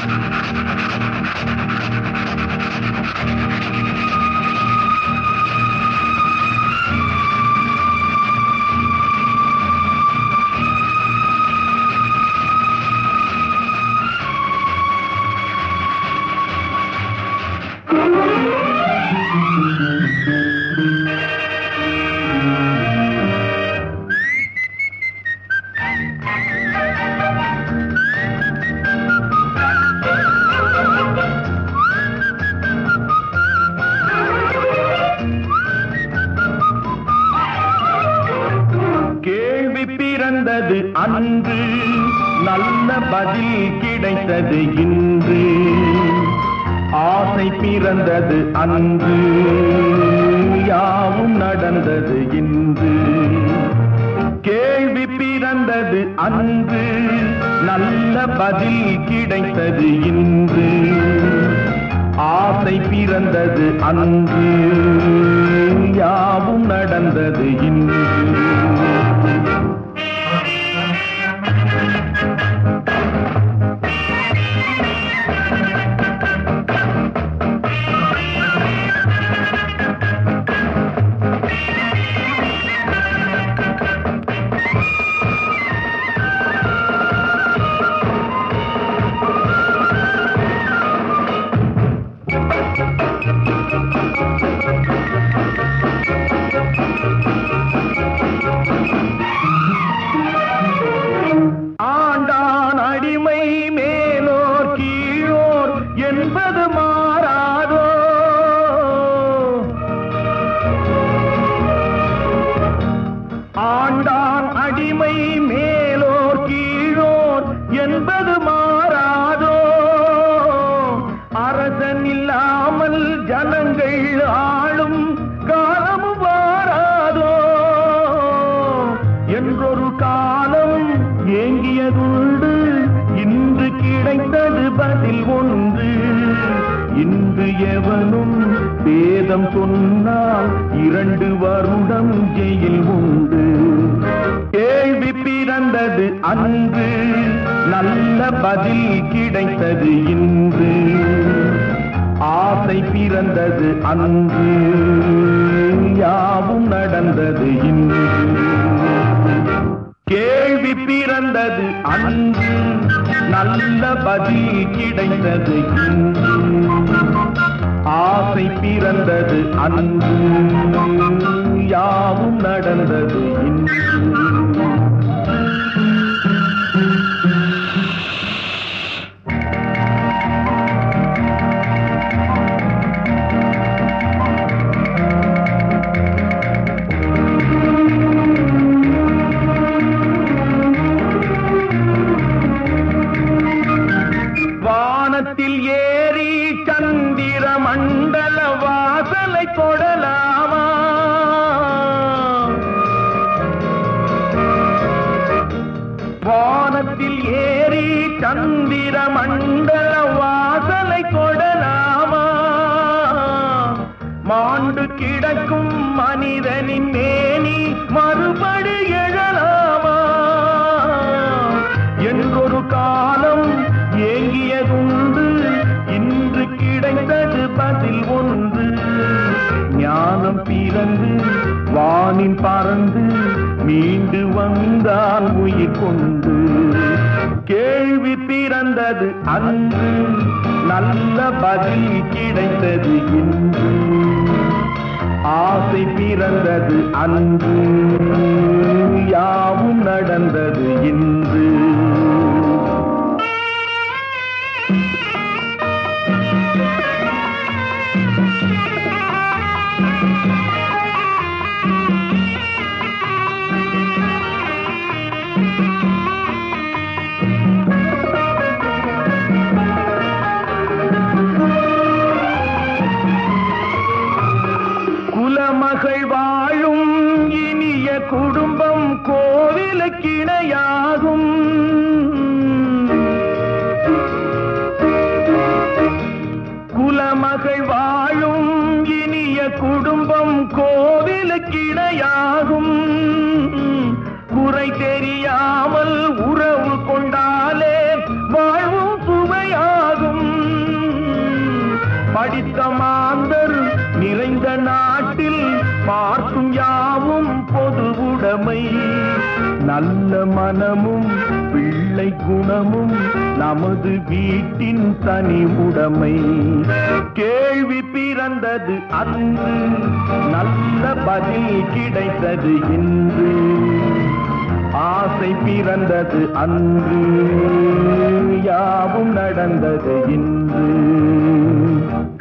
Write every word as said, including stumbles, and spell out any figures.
பிறந்தது அன்று நல்ல பதில் கிடைத்தது இன்று ஆசை பிறந்தது அன்று யாவும் நடந்தது இன்று கேள்வி பிறந்தது அன்று நல்ல பதில் கிடைத்தது இன்று ஆசை பிறந்தது அன்று யாவும் நடந்தது இன்று என்பது மாறாதோ ஆண்டான் அடிமை மேலோர் கீழோர் என்பது மாறாதோ அரசன் இல்லாமல் ஜனங்கள் ஆளும் காலமும் மாறாதோ என்றொரு காலம் ஏங்கியதுண்டு இன்று கிடைத்தது பதில் ஒன்று இன்று எவனும் வேதம் சொன்னால் இரண்டு வருடம் ஜெயில் உண்டு கேள்வி பிறந்தது அன்று நல்ல பதில் கிடைத்தது இன்று ஆசை பிறந்தது அன்று யாவும் நடந்தது இன்று கேள்வி பிறந்தது அன்று நல்ல பதில் கிடைத்தது இன்று ஆசை பிறந்தது அன்று யாவும் நடந்தது இன்று வானத்தில் ஏறி சந்திர மண்டல வாசலை தொடலாமா வானத்தில் ஏறி சந்திர மண்டல வாசலை தொடலாமா மாண்டு கிடக்கும் மனிதனின் மேனி மறுபடி எழலாமா என்றொரு காலம் ஏங்கியதுண்டு இன்று கிடைத்தது பதில் ஒன்று ஞானம் பிறந்து வானில் பறந்து மீண்டு வந்தால் உயிர் கொண்டு கேள்வி பிறந்தது அன்று நல்ல பதில் கிடைத்தது இன்று ஆசை பிறந்தது அன்று யாவும் நடந்தது இன்று குலமகள் வாழும் இனிய குடும்பம் கோவிலுக்கிணையாகும் குலமகள் வாழும் இனிய குடும்பம் கோவிலுக்கிணையாகும் குறை தெரியாமல் உறவு கொண்டாலே வாழ்வும் சுவையாகும் படித்த மாந்தர் நிறைந்த நாட்டில் பார்க்கும் யாவும் பொது உடைமை. நல்ல மனமும் பிள்ளை குணமும் நமது வீட்டின் தனி உடைமை. கேள்வி பிறந்தது அன்று, நல்ல பதில் கிடைத்தது இன்று. ஆசை பிறந்தது அன்று, யாவும் நடந்தது இன்று.